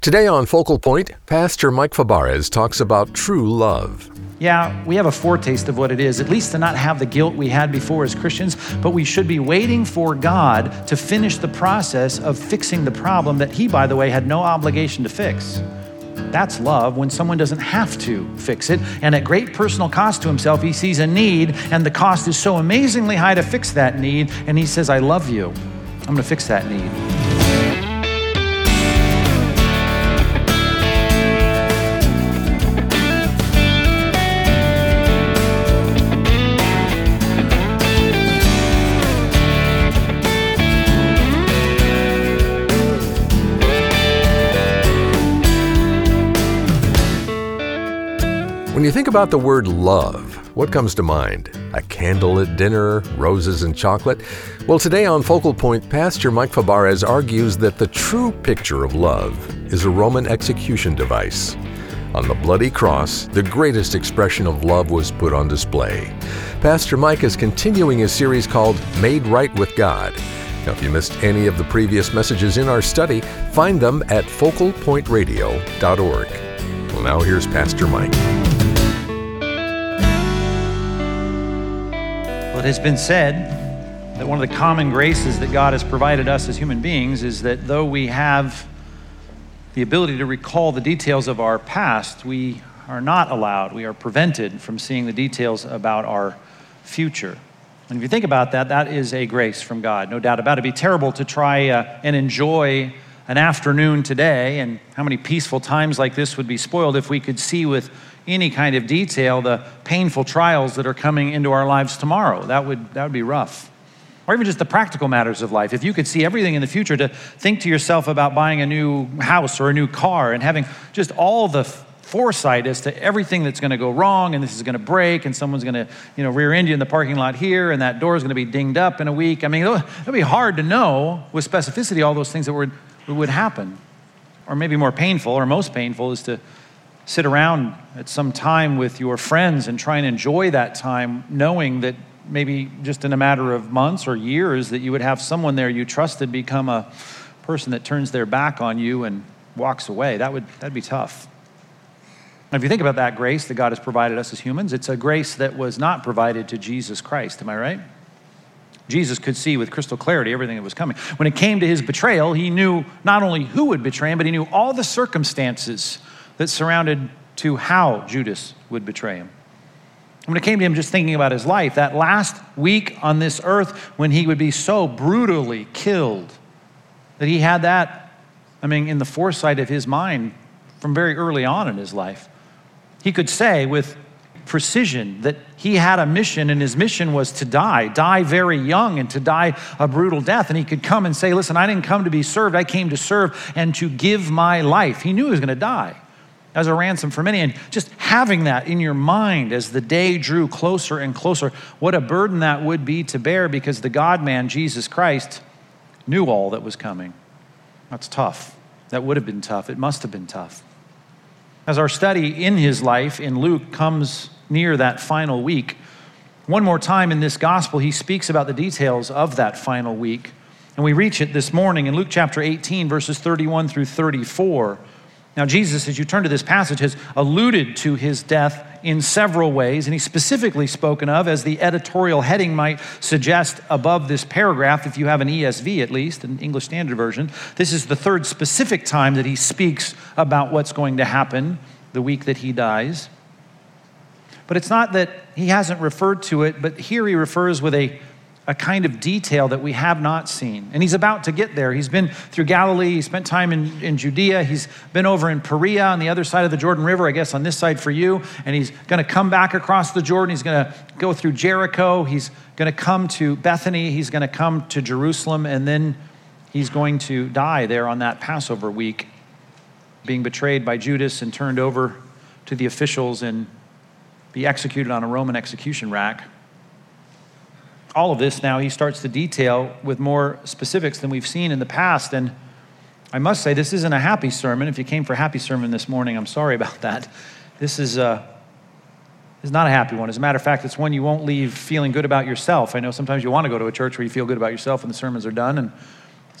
Today on Focal Point, Pastor Mike Fabarez talks about true love. Yeah, we have a foretaste of what it is, at least to not have the guilt we had before as Christians, but we should be waiting for God to finish the process of fixing the problem that He, by the way, had no obligation to fix. That's love, when someone doesn't have to fix it, and at great personal cost to himself, he sees a need, and the cost is so amazingly high to fix that need, and he says, I love you. I'm going to fix that need. When you think about the word love, what comes to mind? A candle at dinner, roses and chocolate? Well, today on Focal Point, Pastor Mike Fabarez argues that the true picture of love is a Roman execution device. On the bloody cross, the greatest expression of love was put on display. Pastor Mike is continuing his series called Made Right with God. Now, if you missed any of the previous messages in our study, find them at focalpointradio.org. Well, now here's Pastor Mike. It has been said that one of the common graces that God has provided us as human beings is that though we have the ability to recall the details of our past, we are not allowed, we are prevented from seeing the details about our future. And if you think about that, that is a grace from God, no doubt about it. It'd be terrible to try and enjoy an afternoon today, and how many peaceful times like this would be spoiled if we could see with any kind of detail the painful trials that are coming into our lives tomorrow. That would be rough. Or even just the practical matters of life. If you could see everything in the future, to think to yourself about buying a new house or a new car and having just all the foresight as to everything that's going to go wrong, and this is going to break, and someone's going to rear end you in the parking lot here, and that door is going to be dinged up in a week. I mean, it'll be hard to know with specificity all those things that would happen. Or maybe more painful, or most painful, is to sit around at some time with your friends and try and enjoy that time, knowing that maybe just in a matter of months or years that you would have someone there you trusted become a person that turns their back on you and walks away. That'd be tough. Now, if you think about that grace that God has provided us as humans, it's a grace that was not provided to Jesus Christ. Am I right? Jesus could see with crystal clarity everything that was coming. When it came to his betrayal, he knew not only who would betray him, but he knew all the circumstances that surrounded to how Judas would betray him. When it came to him just thinking about his life, that last week on this earth when he would be so brutally killed, that he had that, in the foresight of his mind from very early on in his life. He could say with precision that he had a mission, and his mission was to die very young, and to die a brutal death. And he could come and say, listen, I didn't come to be served, I came to serve and to give my life. He knew he was going to die as a ransom for many. And just having that in your mind as the day drew closer and closer, what a burden that would be to bear, because the God-man, Jesus Christ, knew all that was coming. That's tough. That would have been tough. It must have been tough. As our study in his life in Luke comes near that final week, one more time in this gospel, he speaks about the details of that final week. And we reach it this morning in Luke chapter 18, verses 31 through 34. Now, Jesus, as you turn to this passage, has alluded to his death in several ways, and he's specifically spoken of, as the editorial heading might suggest above this paragraph, if you have an ESV at least, an English Standard Version. This is the third specific time that he speaks about what's going to happen the week that he dies. But it's not that he hasn't referred to it, but here he refers with a kind of detail that we have not seen. And he's about to get there. He's been through Galilee. He spent time in Judea. He's been over in Perea on the other side of the Jordan River, I guess on this side for you. And he's going to come back across the Jordan. He's going to go through Jericho. He's going to come to Bethany. He's going to come to Jerusalem. And then he's going to die there on that Passover week, being betrayed by Judas and turned over to the officials and be executed on a Roman execution rack. All of this now he starts to detail with more specifics than we've seen in the past. And I must say, this isn't a happy sermon. If you came for a happy sermon this morning, I'm sorry about that. This is not a happy one. As a matter of fact, it's one you won't leave feeling good about yourself. I know sometimes you want to go to a church where you feel good about yourself when the sermons are done. And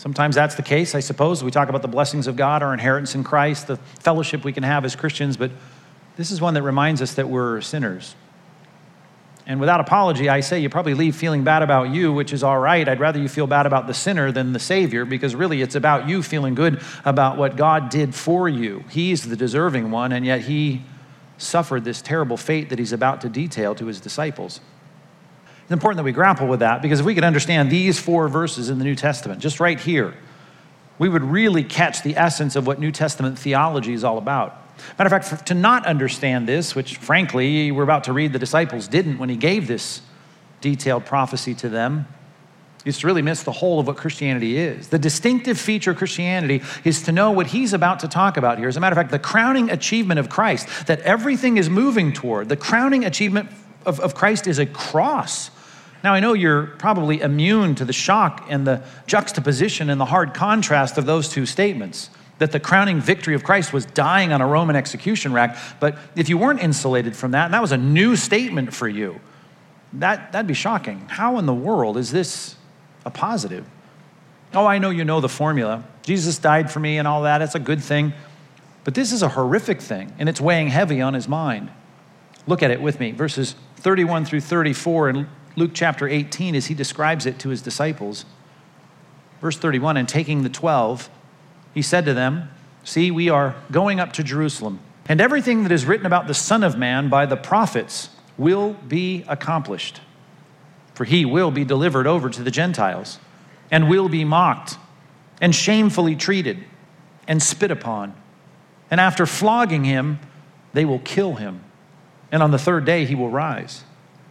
Sometimes that's the case, I suppose. We talk about the blessings of God, our inheritance in Christ, the fellowship we can have as Christians, but this is one that reminds us that we're sinners. And without apology, I say you probably leave feeling bad about you, which is all right. I'd rather you feel bad about the sinner than the Savior, because really it's about you feeling good about what God did for you. He's the deserving one, and yet he suffered this terrible fate that he's about to detail to his disciples. It's important that we grapple with that, because if we could understand these 4 verses in the New Testament, just right here, we would really catch the essence of what New Testament theology is all about. Matter of fact, to not understand this, which frankly we're about to read the disciples didn't when he gave this detailed prophecy to them, is to really miss the whole of what Christianity is. The distinctive feature of Christianity is to know what he's about to talk about here. As a matter of fact, the crowning achievement of Christ, that everything is moving toward, the crowning achievement of Christ is a cross. Now, I know you're probably immune to the shock and the juxtaposition and the hard contrast of those two statements, that the crowning victory of Christ was dying on a Roman execution rack. But if you weren't insulated from that, and that was a new statement for you, that'd be shocking. How in the world is this a positive? Oh, I know you know the formula. Jesus died for me and all that. It's a good thing. But this is a horrific thing, and it's weighing heavy on his mind. Look at it with me. Verses 31 through 34 in Luke chapter 18 as he describes it to his disciples. Verse 31, and taking the 12, he said to them, see, we are going up to Jerusalem, and everything that is written about the Son of Man by the prophets will be accomplished. For he will be delivered over to the Gentiles, and will be mocked, and shamefully treated, and spit upon. And after flogging him, they will kill him. And on the 3rd day he will rise.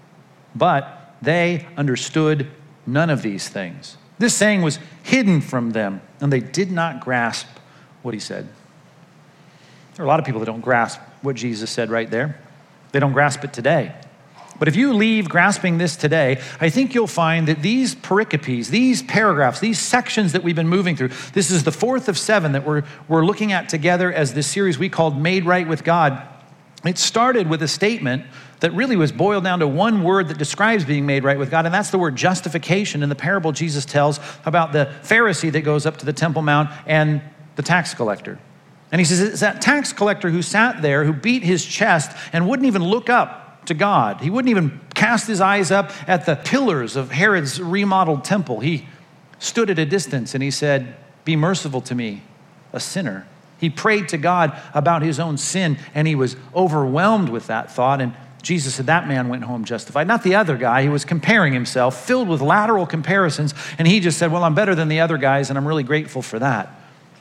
But they understood none of these things. This saying was hidden from them, and they did not grasp what he said. There are a lot of people that don't grasp what Jesus said right there. They don't grasp it today. But if you leave grasping this today, I think you'll find that these pericopes, these paragraphs, these sections that we've been moving through, this is the 4th of 7 that we're looking at together as this series we called Made Right with God. It started with a statement that really was boiled down to one word that describes being made right with God, and that's the word justification in the parable Jesus tells about the Pharisee that goes up to the Temple Mount and the tax collector. And he says, it's that tax collector who sat there, who beat his chest and wouldn't even look up to God. He wouldn't even cast his eyes up at the pillars of Herod's remodeled temple. He stood at a distance and he said, be merciful to me, a sinner. He prayed to God about his own sin, and he was overwhelmed with that thought. And Jesus said, that man went home justified. Not the other guy. He was comparing himself, filled with lateral comparisons. And he just said, well, I'm better than the other guys, and I'm really grateful for that.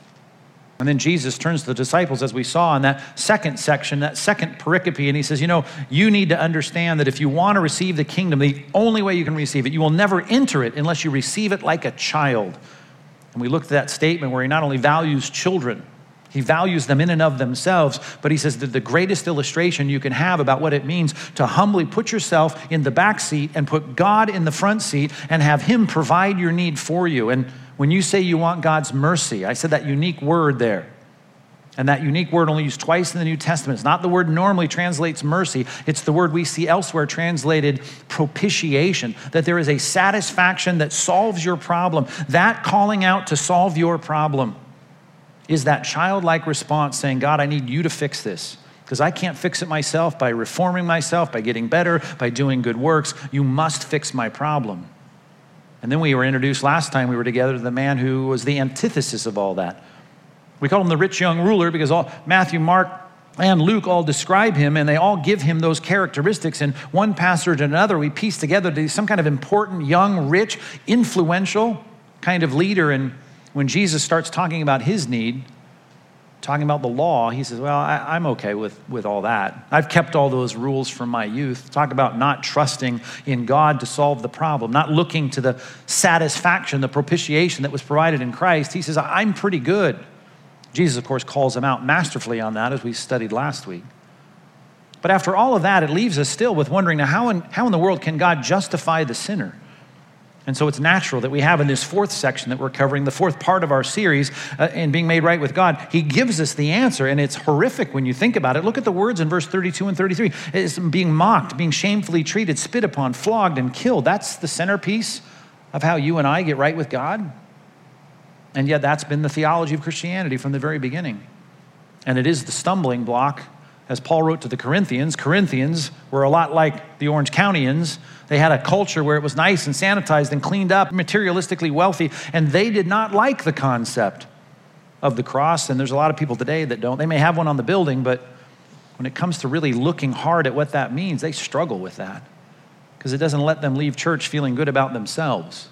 And then Jesus turns to the disciples, as we saw in that second section, that second pericope, and he says, you need to understand that if you want to receive the kingdom, the only way you can receive it, you will never enter it unless you receive it like a child. And we looked at that statement where he not only values children, he values them in and of themselves, but he says that the greatest illustration you can have about what it means to humbly put yourself in the back seat and put God in the front seat and have him provide your need for you. And when you say you want God's mercy, I said that unique word there. And that unique word only used twice in the New Testament. It's not the word normally translates mercy. It's the word we see elsewhere translated propitiation, that there is a satisfaction that solves your problem. That calling out to solve your problem is that childlike response saying, God, I need you to fix this because I can't fix it myself by reforming myself, by getting better, by doing good works. You must fix my problem. And then we were introduced last time we were together to the man who was the antithesis of all that. We call him the rich young ruler because Matthew, Mark, and Luke all describe him, and they all give him those characteristics. In one passage and another, we piece together to some kind of important, young, rich, influential kind of leader. And when Jesus starts talking about his need, talking about the law, he says, well, I'm okay with all that. I've kept all those rules from my youth. Talk about not trusting in God to solve the problem, not looking to the satisfaction, the propitiation that was provided in Christ. He says, I'm pretty good. Jesus, of course, calls him out masterfully on that as we studied last week. But after all of that, it leaves us still with wondering, now how in the world can God justify the sinner? And so it's natural that we have in this 4th section that we're covering, the 4th part of our series in being made right with God, he gives us the answer, and it's horrific when you think about it. Look at the words in verse 32 and 33. It's being mocked, being shamefully treated, spit upon, flogged, and killed. That's the centerpiece of how you and I get right with God. And yet that's been the theology of Christianity from the very beginning. And it is the stumbling block. As Paul wrote to the Corinthians, Corinthians were a lot like the Orange Countyans. They had a culture where it was nice and sanitized and cleaned up, materialistically wealthy, and they did not like the concept of the cross. And there's a lot of people today that don't. They may have one on the building, but when it comes to really looking hard at what that means, they struggle with that because it doesn't let them leave church feeling good about themselves.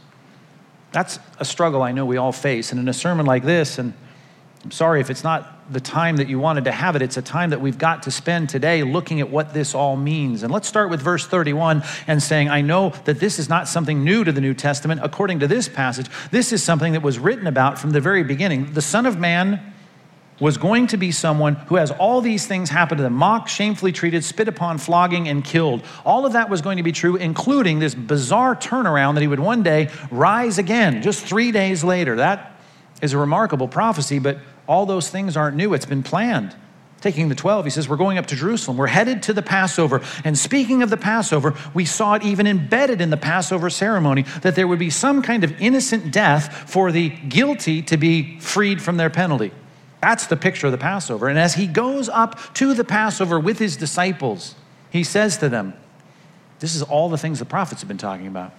That's a struggle I know we all face. And in a sermon like this, and I'm sorry if it's not the time that you wanted to have it, it's a time that we've got to spend today looking at what this all means. And let's start with verse 31 and saying, I know that this is not something new to the New Testament. According to this passage, this is something that was written about from the very beginning. The Son of Man was going to be someone who has all these things happen to them: mocked, shamefully treated, spit upon, flogging, and killed. All of that was going to be true, including this bizarre turnaround that he would one day rise again, just 3 days later. That is a remarkable prophecy, but all those things aren't new. It's been planned. Taking the 12, he says, we're going up to Jerusalem. We're headed to the Passover. And speaking of the Passover, we saw it even embedded in the Passover ceremony that there would be some kind of innocent death for the guilty to be freed from their penalty. That's the picture of the Passover. And as he goes up to the Passover with his disciples, he says to them, this is all the things the prophets have been talking about.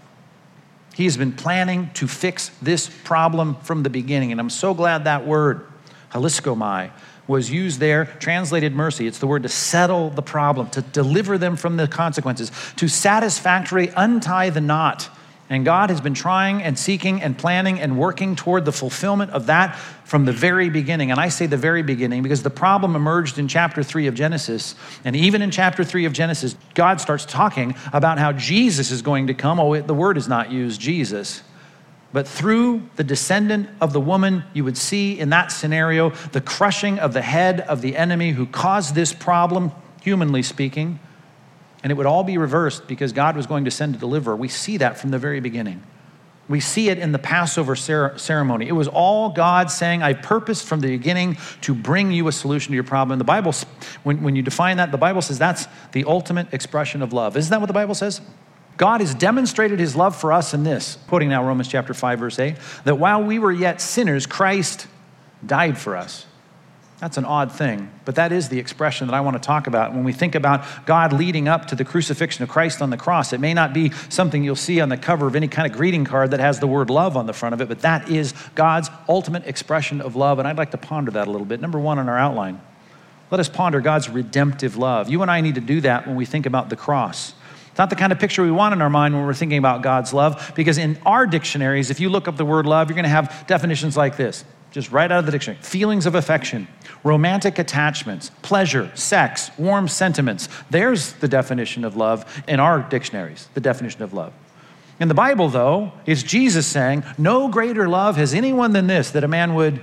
He has been planning to fix this problem from the beginning. And I'm so glad that word, hilaskomai, was used there, translated mercy. It's the word to settle the problem, to deliver them from the consequences, to satisfactorily untie the knot. And God has been trying and seeking and planning and working toward the fulfillment of that from the very beginning. And I say the very beginning because the problem emerged in chapter 3 of Genesis. And even in chapter 3 of Genesis, God starts talking about how Jesus is going to come. Oh, the word is not used, Jesus. But through the descendant of the woman, you would see in that scenario the crushing of the head of the enemy who caused this problem, humanly speaking. And it would all be reversed because God was going to send a deliverer. We see that from the very beginning. We see it in the Passover ceremony. It was all God saying, I purposed from the beginning to bring you a solution to your problem. And the Bible, when you define that, the Bible says that's the ultimate expression of love. Isn't that what the Bible says? God has demonstrated his love for us in this, quoting now Romans chapter 5, verse 8, that while we were yet sinners, Christ died for us. That's an odd thing, but that is the expression that I want to talk about. When we think about God leading up to the crucifixion of Christ on the cross, it may not be something you'll see on the cover of any kind of greeting card that has the word love on the front of it, but that is God's ultimate expression of love, and I'd like to ponder that a little bit. Number one on our outline, let us ponder God's redemptive love. You and I need to do that when we think about the cross. It's not the kind of picture we want in our mind when we're thinking about God's love, because in our dictionaries, if you look up the word love, you're going to have definitions like this, just right out of the dictionary: feelings of affection, romantic attachments, pleasure, sex, warm sentiments. There's the definition of love in our dictionaries, the definition of love. In the Bible, though, it's Jesus saying, no greater love has anyone than this, that a man would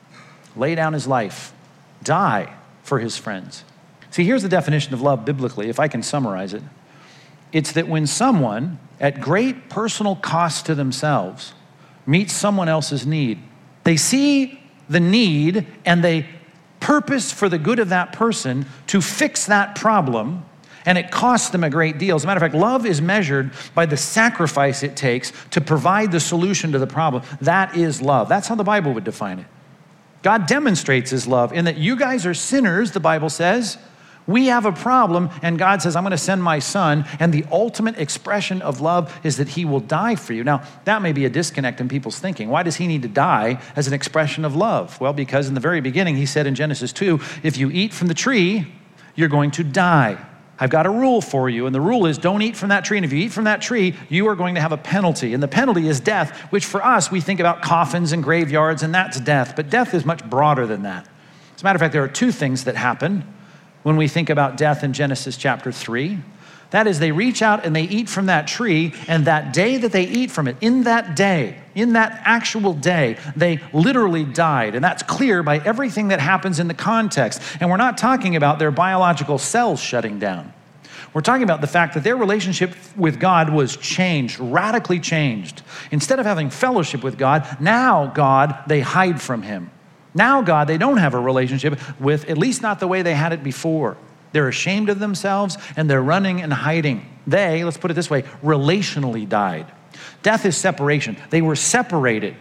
lay down his life, die for his friends. See, here's the definition of love biblically, if I can summarize it. It's that when someone, at great personal cost to themselves, meets someone else's need, they see the need and they purpose for the good of that person to fix that problem, and it costs them a great deal. As a matter of fact, love is measured by the sacrifice it takes to provide the solution to the problem. That is love. That's how the Bible would define it. God demonstrates his love in that you guys are sinners, the Bible says. We have a problem, and God says, I'm going to send my son, and the ultimate expression of love is that he will die for you. Now, that may be a disconnect in people's thinking. Why does he need to die as an expression of love? Well, because in the very beginning, he said in Genesis 2, if you eat from the tree, you're going to die. I've got a rule for you, and the rule is don't eat from that tree, and if you eat from that tree, you are going to have a penalty, and the penalty is death, which for us, we think about coffins and graveyards, and that's death, but death is much broader than that. As a matter of fact, there are two things that happen when we think about death in Genesis chapter 3. That is, they reach out and they eat from that tree, and that day that they eat from it, in that day, in that actual day, they literally died. And that's clear by everything that happens in the context. And we're not talking about their biological cells shutting down. We're talking about the fact that their relationship with God was changed, radically changed. Instead of having fellowship with God, now God, they hide from him. Now God, they don't have a relationship with, at least not the way they had it before. They're ashamed of themselves and they're running and hiding. They, let's put it this way, relationally died. Death is separation. They were separated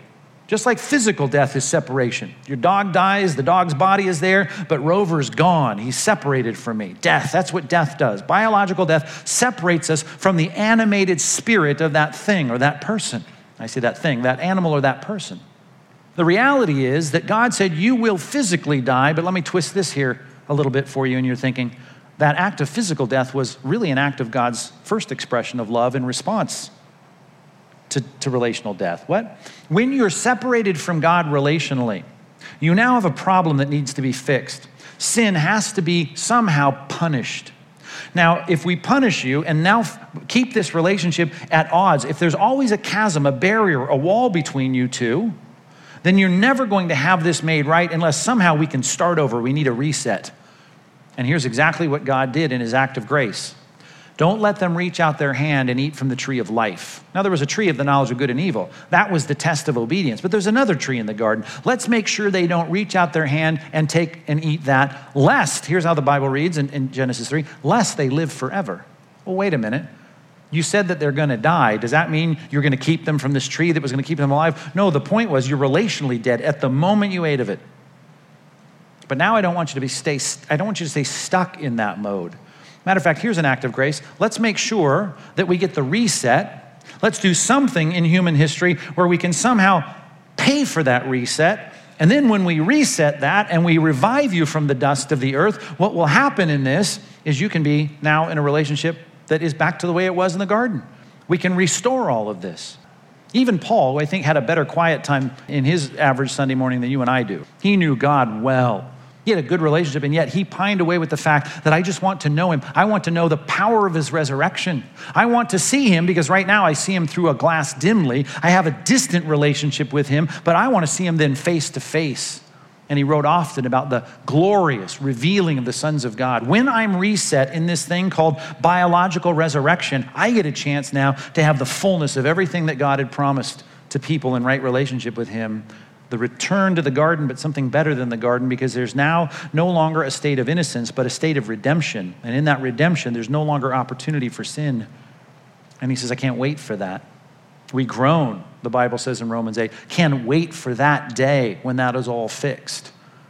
Just like physical death is separation. Your dog dies, the dog's body is there, but Rover's gone. He's separated from me. Death, that's what death does. Biological death separates us from the animated spirit of that thing or that person. I say that thing, that animal or that person. The reality is that God said you will physically die, but let me twist this here a little bit for you, and you're thinking, that act of physical death was really an act of God's first expression of love in response to relational death. What? When you're separated from God relationally, you now have a problem that needs to be fixed. Sin has to be somehow punished. Now, if we punish you and now keep this relationship at odds, if there's always a chasm, a barrier, a wall between you two, then you're never going to have this made right unless somehow we can start over. We need a reset. And here's exactly what God did in his act of grace. Don't let them reach out their hand and eat from the tree of life. Now, there was a tree of the knowledge of good and evil. That was the test of obedience. But there's another tree in the garden. Let's make sure they don't reach out their hand and take and eat that, lest, here's how the Bible reads in Genesis 3, lest they live forever. Well, wait a minute. You said that they're going to die. Does that mean you're going to keep them from this tree that was going to keep them alive? No, the point was you're relationally dead at the moment you ate of it. But now I don't want you to stay stuck in that mode. Matter of fact, here's an act of grace. Let's make sure that we get the reset. Let's do something in human history where we can somehow pay for that reset. And then when we reset that and we revive you from the dust of the earth, what will happen in this is you can be now in a relationship that is back to the way it was in the garden. We can restore all of this. Even Paul, who I think had a better quiet time in his average Sunday morning than you and I do. He knew God well. He had a good relationship, and yet he pined away with the fact that I just want to know him. I want to know the power of his resurrection. I want to see him because right now I see him through a glass dimly. I have a distant relationship with him, but I want to see him then face to face. And he wrote often about the glorious revealing of the sons of God. When I'm reset in this thing called biological resurrection, I get a chance now to have the fullness of everything that God had promised to people in right relationship with him. The return to the garden, but something better than the garden, because there's now no longer a state of innocence, but a state of redemption. And in that redemption, there's no longer opportunity for sin. And he says, I can't wait for that. We groan, the Bible says in Romans 8, can't wait for that day when that is all fixed.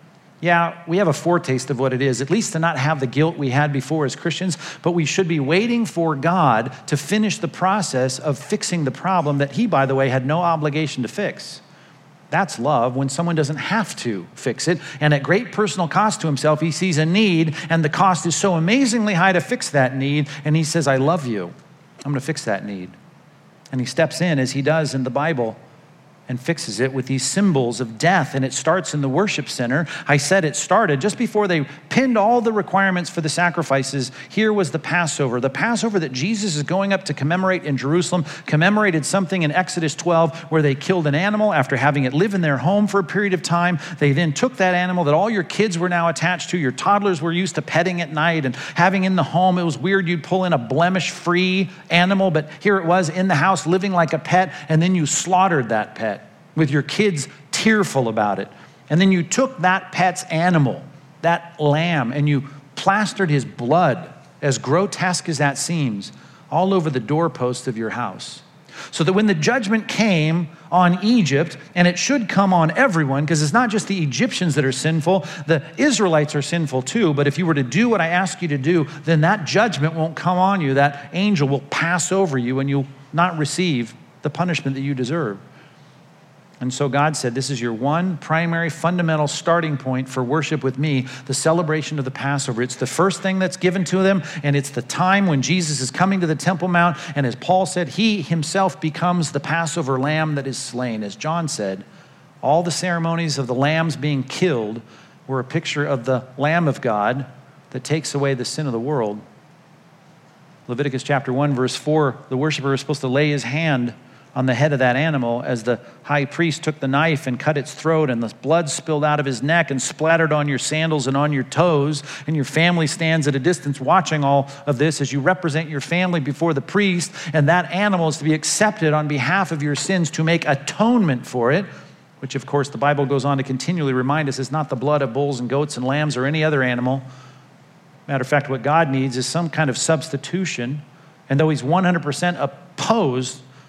Yeah, we have a foretaste of what it is, at least to not have the guilt we had before as Christians, but we should be waiting for God to finish the process of fixing the problem that he, by the way, had no obligation to fix. That's love, when someone doesn't have to fix it. And at great personal cost to himself, he sees a need, and the cost is so amazingly high to fix that need. And he says, I love you. I'm going to fix that need. And he steps in, as he does in the Bible, and fixes it with these symbols of death. And it starts in the worship center. I said it started just before they pinned all the requirements for the sacrifices. Here was the Passover. The Passover that Jesus is going up to commemorate in Jerusalem commemorated something in Exodus 12 where they killed an animal after having it live in their home for a period of time. They then took that animal that all your kids were now attached to. Your toddlers were used to petting at night and having in the home. It was weird. You'd pull in a blemish-free animal, but here it was in the house living like a pet, and then you slaughtered that pet with your kids tearful about it. And then you took that pet's animal, that lamb, and you plastered his blood, as grotesque as that seems, all over the doorposts of your house. So that when the judgment came on Egypt, and it should come on everyone, because it's not just the Egyptians that are sinful, the Israelites are sinful too, but if you were to do what I ask you to do, then that judgment won't come on you. That angel will pass over you, and you'll not receive the punishment that you deserve. And so God said, this is your one primary fundamental starting point for worship with me, the celebration of the Passover. It's the first thing that's given to them, and it's the time when Jesus is coming to the Temple Mount. And as Paul said, he himself becomes the Passover lamb that is slain. As John said, all the ceremonies of the lambs being killed were a picture of the Lamb of God that takes away the sin of the world. Leviticus chapter 1, verse 4, the worshiper is supposed to lay his hand on the head of that animal as the high priest took the knife and cut its throat, and the blood spilled out of his neck and splattered on your sandals and on your toes, and your family stands at a distance watching all of this as you represent your family before the priest, and that animal is to be accepted on behalf of your sins to make atonement for it, which of course the Bible goes on to continually remind us is not the blood of bulls and goats and lambs or any other animal. Matter of fact, what God needs is some kind of substitution, and though he's 100% opposed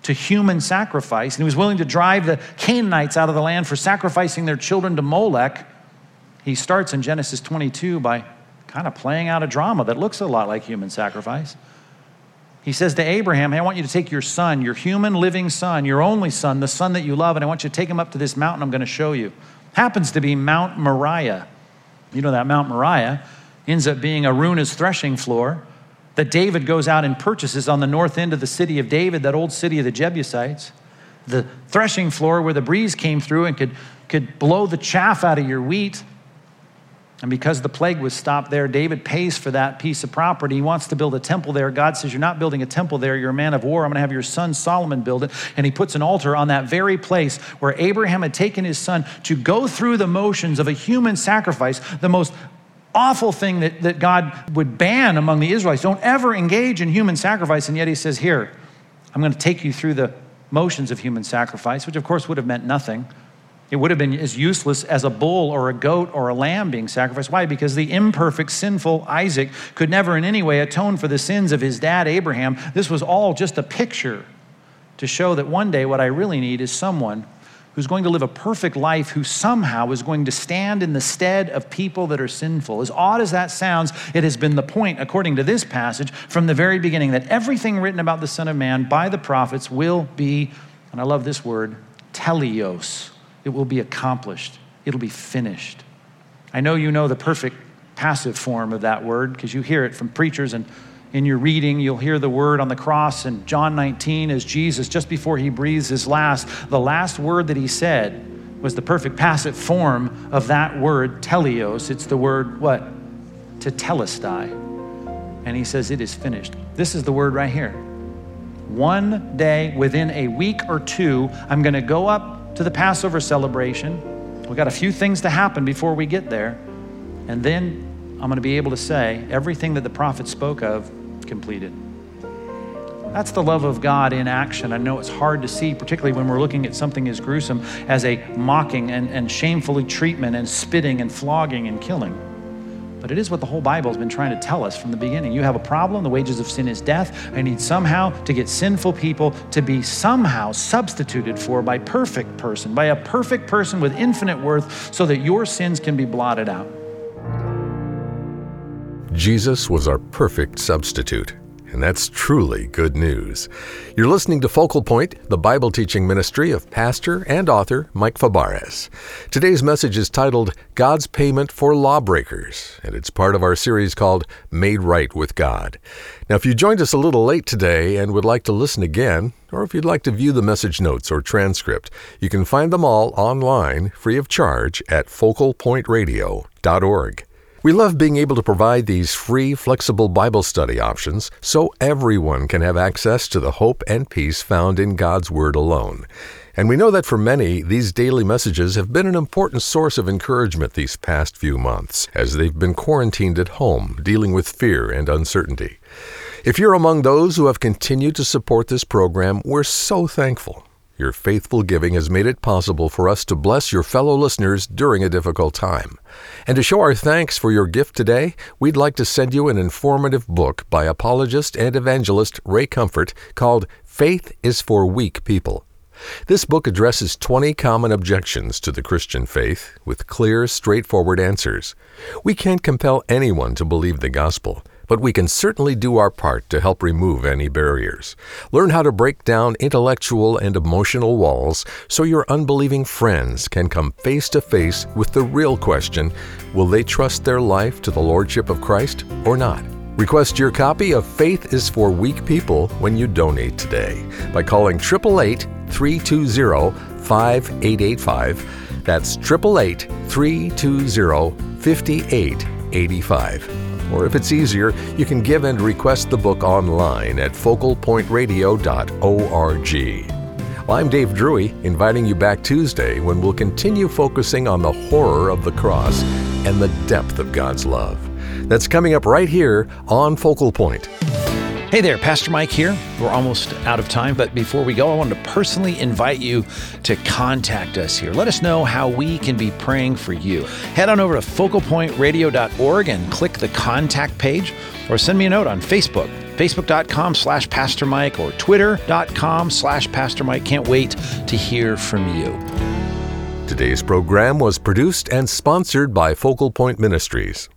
to human sacrifice, and he was willing to drive the Canaanites out of the land for sacrificing their children to Molech, he starts in Genesis 22 by kind of playing out a drama that looks a lot like human sacrifice. He says to Abraham, hey, I want you to take your son, your human living son, your only son, the son that you love, and I want you to take him up to this mountain I'm going to show you. Happens to be Mount Moriah. You know that Mount Moriah ends up being Araunah's threshing floor that David goes out and purchases on the north end of the city of David, that old city of the Jebusites. The threshing floor where the breeze came through and could blow the chaff out of your wheat. And because the plague was stopped there, David pays for that piece of property. He wants to build a temple there. God says, you're not building a temple there. You're a man of war. I'm going to have your son Solomon build it. And he puts an altar on that very place where Abraham had taken his son to go through the motions of a human sacrifice, the most awful thing that God would ban among the Israelites. Don't ever engage in human sacrifice. And yet he says, here, I'm going to take you through the motions of human sacrifice, which of course would have meant nothing. It would have been as useless as a bull or a goat or a lamb being sacrificed. Why? Because the imperfect, sinful Isaac could never in any way atone for the sins of his dad, Abraham. This was all just a picture to show that one day what I really need is someone who's going to live a perfect life, who somehow is going to stand in the stead of people that are sinful. As odd as that sounds, it has been the point, according to this passage, from the very beginning, that everything written about the Son of Man by the prophets will be, and I love this word, teleos. It will be accomplished. It'll be finished. I know you know the perfect passive form of that word because you hear it from preachers, and in your reading, you'll hear the word on the cross in John 19 as Jesus, just before he breathes his last, the last word that he said was the perfect passive form of that word, teleos. It's the word, what? Tetelestai. And he says, it is finished. This is the word right here. One day, within a week or two, I'm going to go up to the Passover celebration. We've got a few things to happen before we get there. And then I'm going to be able to say everything that the prophet spoke of, completed. That's the love of God in action. I know it's hard to see, particularly when we're looking at something as gruesome as a mocking and shamefully treatment and spitting and flogging and killing. But it is what the whole Bible has been trying to tell us from the beginning. You have a problem, the wages of sin is death. I need somehow to get sinful people to be somehow substituted for by a perfect person with infinite worth, so that your sins can be blotted out. Jesus was our perfect substitute, and that's truly good news. You're listening to Focal Point, the Bible teaching ministry of pastor and author Mike Fabarez. Today's message is titled God's Payment for Lawbreakers, and it's part of our series called Made Right with God. Now, if you joined us a little late today and would like to listen again, or if you'd like to view the message notes or transcript, you can find them all online free of charge at focalpointradio.org. We love being able to provide these free, flexible Bible study options so everyone can have access to the hope and peace found in God's Word alone. And we know that for many, these daily messages have been an important source of encouragement these past few months, as they've been quarantined at home, dealing with fear and uncertainty. If you're among those who have continued to support this program, we're so thankful. Your faithful giving has made it possible for us to bless your fellow listeners during a difficult time. And to show our thanks for your gift today, we'd like to send you an informative book by apologist and evangelist Ray Comfort called Faith is for Weak People. This book addresses 20 common objections to the Christian faith with clear, straightforward answers. We can't compel anyone to believe the gospel, but we can certainly do our part to help remove any barriers. Learn how to break down intellectual and emotional walls so your unbelieving friends can come face to face with the real question, will they trust their life to the Lordship of Christ or not? Request your copy of Faith is for Weak People when you donate today by calling 888-320-5885. That's 888-320-5885. Or if it's easier, you can give and request the book online at focalpointradio.org. Well, I'm Dave Drury, inviting you back Tuesday when we'll continue focusing on the horror of the cross and the depth of God's love. That's coming up right here on Focal Point. Hey there, Pastor Mike here. We're almost out of time, but before we go, I wanted to personally invite you to contact us here. Let us know how we can be praying for you. Head on over to focalpointradio.org and click the contact page. or send me a note on Facebook, facebook.com/Pastor Mike or twitter.com/Pastor Mike. Can't wait to hear from you. Today's program was produced and sponsored by Focal Point Ministries.